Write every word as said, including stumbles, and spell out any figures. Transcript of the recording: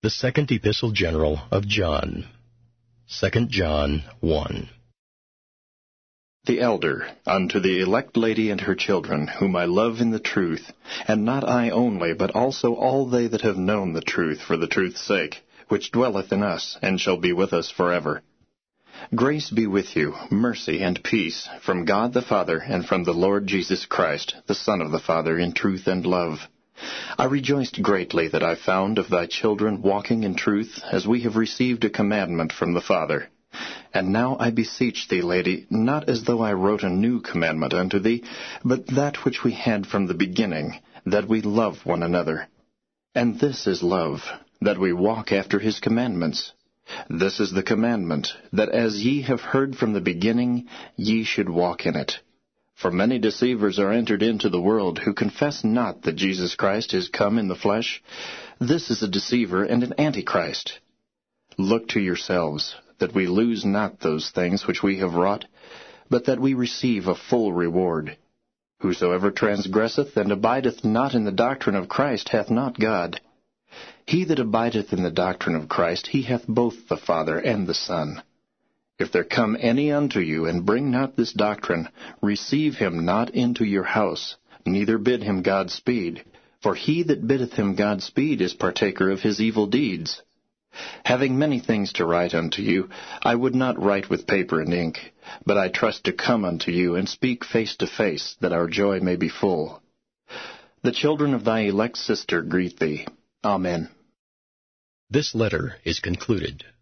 The Second Epistle General of John. Second John one. The elder, unto the elect lady and her children, whom I love in the truth, and not I only, but also all they that have known the truth for the truth's sake, which dwelleth in us, and shall be with us forever. Grace be with you, mercy and peace, from God the Father, and from the Lord Jesus Christ, the Son of the Father, in truth and love. I rejoiced greatly that I found of thy children walking in truth, as we have received a commandment from the Father. And now I beseech thee, lady, not as though I wrote a new commandment unto thee, but that which we had from the beginning, that we love one another. And this is love, that we walk after his commandments. This is the commandment, that as ye have heard from the beginning, ye should walk in it. For many deceivers are entered into the world, who confess not that Jesus Christ is come in the flesh. This is a deceiver and an antichrist. Look to yourselves, that we lose not those things which we have wrought, but that we receive a full reward. Whosoever transgresseth and abideth not in the doctrine of Christ hath not God. He that abideth in the doctrine of Christ, he hath both the Father and the Son. If there come any unto you, and bring not this doctrine, receive him not into your house, neither bid him Godspeed. For he that biddeth him Godspeed is partaker of his evil deeds. Having many things to write unto you, I would not write with paper and ink, but I trust to come unto you, and speak face to face, that our joy may be full. The children of thy elect sister greet thee. Amen. This letter is concluded.